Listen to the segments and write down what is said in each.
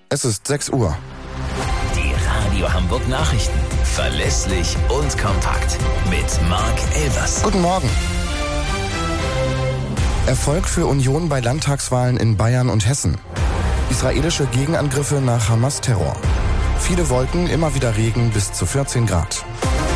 Es ist 6 Uhr. Die Radio Hamburg Nachrichten. Verlässlich und kompakt. Mit Marc Elvers. Guten Morgen. Erfolg für Union bei Landtagswahlen in Bayern und Hessen. Israelische Gegenangriffe nach Hamas-Terror. Viele Wolken, immer wieder Regen bis zu 14 Grad.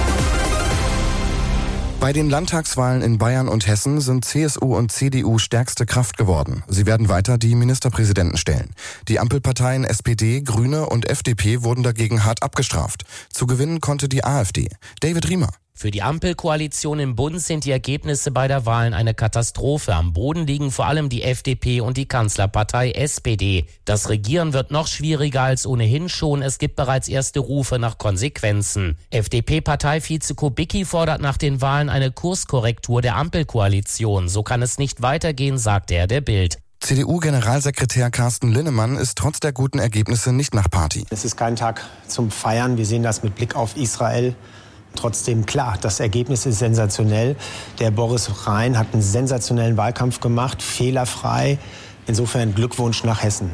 Bei den Landtagswahlen in Bayern und Hessen sind CSU und CDU stärkste Kraft geworden. Sie werden weiter die Ministerpräsidenten stellen. Die Ampelparteien SPD, Grüne und FDP wurden dagegen hart abgestraft. Zu gewinnen konnte die AfD. David Riemer. Für die Ampelkoalition im Bund sind die Ergebnisse beider Wahlen eine Katastrophe. Am Boden liegen vor allem die FDP und die Kanzlerpartei SPD. Das Regieren wird noch schwieriger als ohnehin schon. Es gibt bereits erste Rufe nach Konsequenzen. FDP-Parteivize Kubicki fordert nach den Wahlen eine Kurskorrektur der Ampelkoalition. So kann es nicht weitergehen, sagte er der Bild. CDU-Generalsekretär Carsten Linnemann ist trotz der guten Ergebnisse nicht nach Party. Es ist kein Tag zum Feiern. Wir sehen das mit Blick auf Israel. Trotzdem klar, das Ergebnis ist sensationell. Der Boris Rhein hat einen sensationellen Wahlkampf gemacht, fehlerfrei. Insofern Glückwunsch nach Hessen.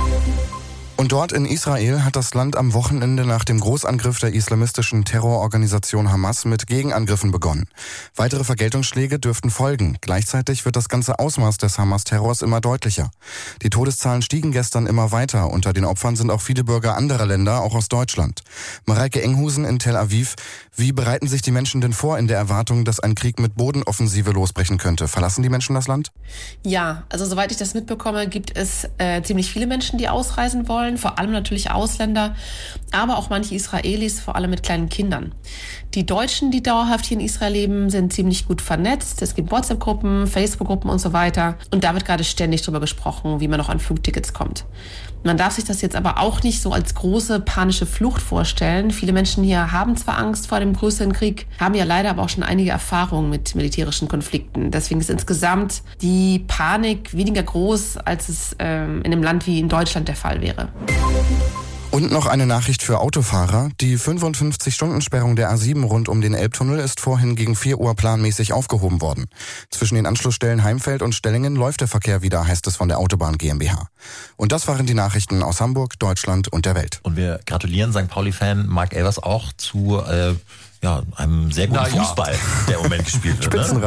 Und dort in Israel hat das Land am Wochenende nach dem Großangriff der islamistischen Terrororganisation Hamas mit Gegenangriffen begonnen. Weitere Vergeltungsschläge dürften folgen. Gleichzeitig wird das ganze Ausmaß des Hamas-Terrors immer deutlicher. Die Todeszahlen stiegen gestern immer weiter. Unter den Opfern sind auch viele Bürger anderer Länder, auch aus Deutschland. Mareike Enghusen in Tel Aviv. Wie bereiten sich die Menschen denn vor in der Erwartung, dass ein Krieg mit Bodenoffensive losbrechen könnte? Verlassen die Menschen das Land? Ja, also soweit ich das mitbekomme, gibt es ziemlich viele Menschen, die ausreisen wollen. Vor allem natürlich Ausländer, aber auch manche Israelis, vor allem mit kleinen Kindern. Die Deutschen, die dauerhaft hier in Israel leben, sind ziemlich gut vernetzt. Es gibt WhatsApp-Gruppen, Facebook-Gruppen und so weiter. Und da wird gerade ständig drüber gesprochen, wie man noch an Flugtickets kommt. Man darf sich das jetzt aber auch nicht so als große panische Flucht vorstellen. Viele Menschen hier haben zwar Angst vor dem größeren Krieg, haben ja leider aber auch schon einige Erfahrungen mit militärischen Konflikten. Deswegen ist insgesamt die Panik weniger groß, als es in einem Land wie in Deutschland der Fall wäre. Und noch eine Nachricht für Autofahrer. Die 55-Stunden-Sperrung der A7 rund um den Elbtunnel ist vorhin gegen 4 Uhr planmäßig aufgehoben worden. Zwischen den Anschlussstellen Heimfeld und Stellingen läuft der Verkehr wieder, heißt es von der Autobahn GmbH. Und das waren die Nachrichten aus Hamburg, Deutschland und der Welt. Und wir gratulieren St. Pauli-Fan Marc Elvers auch zu einem sehr guten Fußball, der im Moment gespielt wird.